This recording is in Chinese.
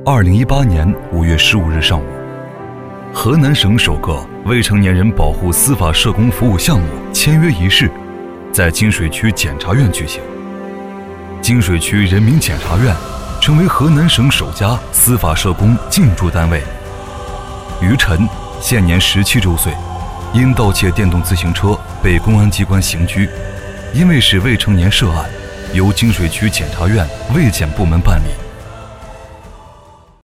2018年5月15日上午，河南省首个未成年人保护司法社工服务项目签约仪式在金水区检察院举行。金水区人民检察院成为河南省首家司法社工进驻单位。于晨现年17周岁，因盗窃电动自行车被公安机关刑拘，因为是未成年涉案，由金水区检察院卫检部门办理。